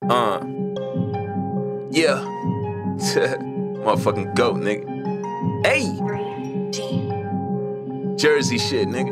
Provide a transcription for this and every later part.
Yeah. Motherfucking goat, nigga. Hey! Jersey shit, nigga.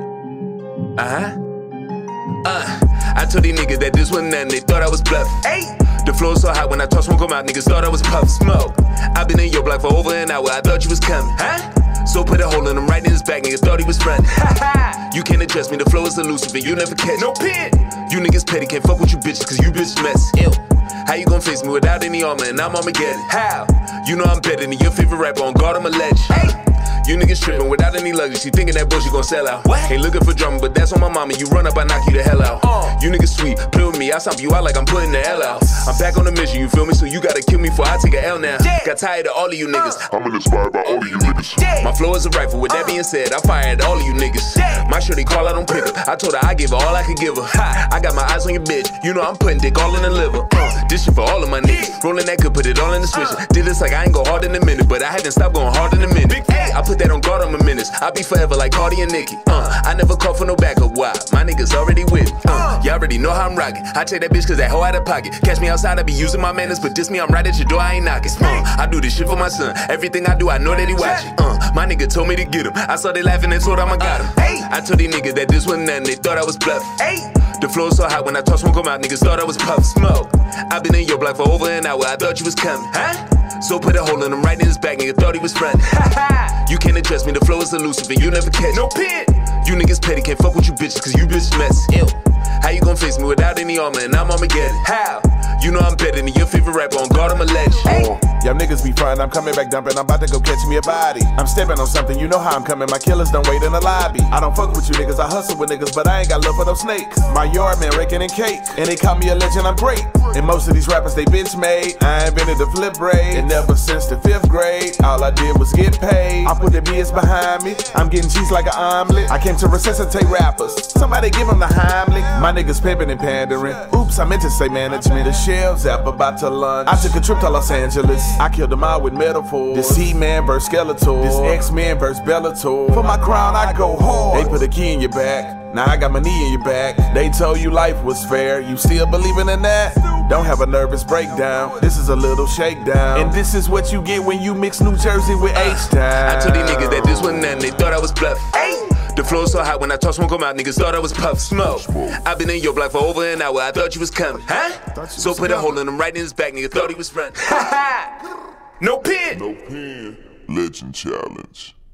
I told these niggas that this wasn't nothing, they thought I was bluffing. Hey! The flow so hot when I toss smoke 'em out, niggas thought I was puff smoke. I been in your block for over an hour, I thought you was coming. So put a hole in him right in his back, nigga thought he was running. You can't adjust me, the flow is elusive and you never catch no pin. You niggas petty, can't fuck with you bitches cause you bitches messy. Ew. How you gon' face me without any armor and I'm Armageddon? How? You know I'm better than your favorite rapper, on guard I'm a legend. Hey. You niggas trippin' without any luggage, she thinking that bullshit gon' sell out. What? Ain't looking for drama, but that's on my mama, you run up, I knock you the hell out. You niggas sweet, play with me, I stomp you out like I'm putting the L out. I'm back on the mission, you feel me? So you gotta kill me before I take a L now. Got tired of all of you niggas. I'm inspired by all of you niggas. My flow is a rifle, with that being said, I fire at all of you niggas. My shorty call, I don't pick her, I told her I give her all I could give her. I got my eyes on your bitch, you know I'm putting dick all in the liver. This shit for all of my niggas, rolling that could put it all in the switcher. Did this like I ain't go hard in a minute, but I haven't stopped going hard in a minute. I put that on guard on my minutes, I'll be forever like Cardi and Nicki. I never call for no backup, why? My niggas already with me. You already know how I'm rocking, I take that bitch cause that hoe out of pocket. Catch me outside, I be using my manners, but diss me, I'm right at your door, I ain't knocking. I do this shit for my son, everything I do, I know that he watching. My nigga told me to get him, I saw they laughing and told him I got him. I told these niggas that this wasn't nothing, they thought I was bluffing. The flow so hot when I toss smoke 'em out, niggas thought I was puff smoke. I been in your block for over an hour, I thought you was coming. So put a hole in him right in his back, nigga thought he was running. You can't adjust me, the flow is elusive and you never catch no pin. You niggas petty, can't fuck with you bitches cause you bitches messy. Ew. How you gon' face me without any armor and I'm Armageddon? How? You know I'm better than your favorite rapper, on guard I'm a legend. Y'all niggas be frontin', I'm coming back dumping, I'm about to go catch me a body. I'm stepping on something, you know how I'm coming, my killers don't wait in the lobby. I don't fuck with you niggas, I hustle with niggas, but I ain't got love for those snakes. My yard man raking in cake, and they call me a legend, I'm great. And most of these rappers, they bitch made. I invented the flip braid, and ever since the 5th grade, all I did was get paid. I put the BS behind me, I'm getting cheese like an omelet. I came to resuscitate rappers, somebody give them the Heimlich. My niggas pimping and pandering, oops, I meant to say management. The shelves app about to lunch, I took a trip to Los Angeles, I killed them all with metaphors. This He-Man vs Skeletor, this X-Men vs Bellator. For my crown I go hard, they put a key in your back, now I got my knee in your back. They told you life was fair, you still believing in that? Don't have a nervous breakdown, this is a little shakedown. And this is what you get when you mix New Jersey with H-Town. I told these niggas that this wasn't nothing, they thought I was bluffing. The flow so hot when I toss smoke 'em out, niggas thought I was puff smoke. I been in your block for over an hour, I thought you was coming. So put a hole in him right in his back, nigga thought he was running. No pin! No pin. Legend challenge.